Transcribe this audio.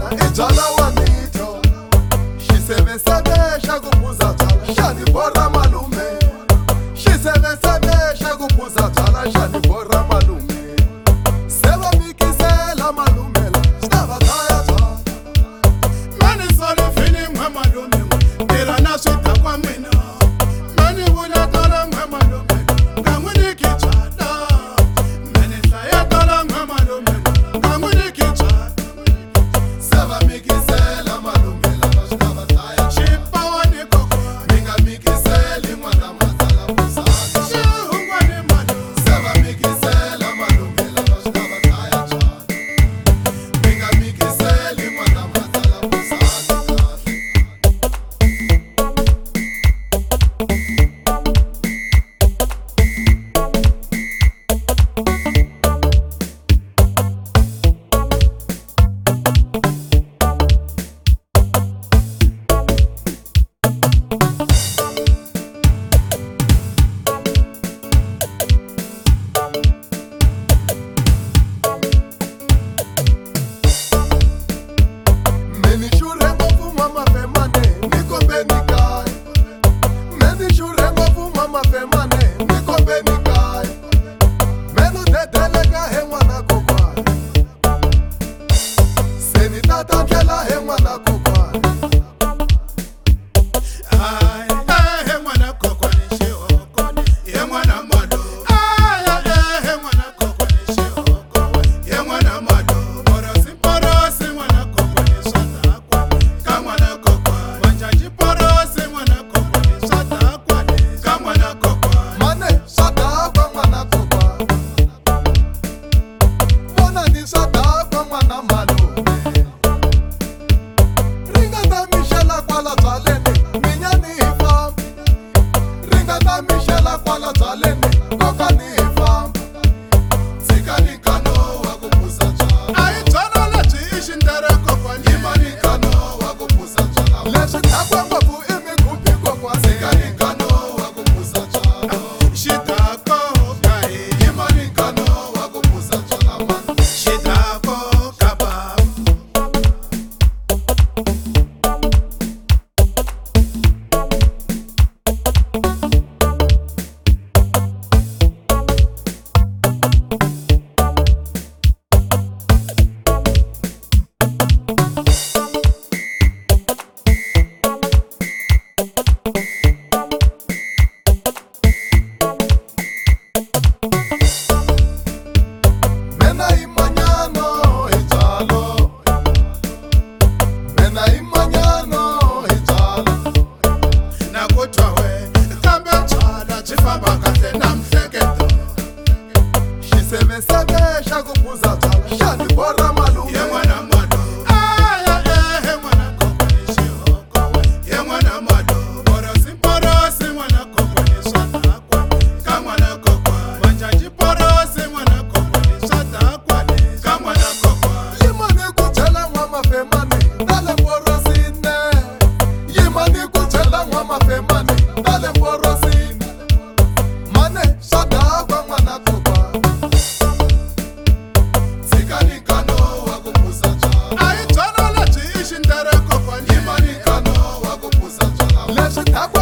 Ijala wanito Shisebe shakupuza tala Shani bora malume Shisebe shakupuza tala Shani bora malume Seba mikisela malume Stava kaya ta Mani sole fini mwe malume Dira na swita kwa mina Mani wula tala mwe malume Kanguni kichada Mani saya tala mwe malume Kanguni kichada Seba mikisela malume Stava kaya Shipa wani koko Minga mikiseli mwana mazala pusaka Shihungwa ni malume Seba mikisela malume Stava kaya ta Minga mikiseli mwana mazala pusaka Let's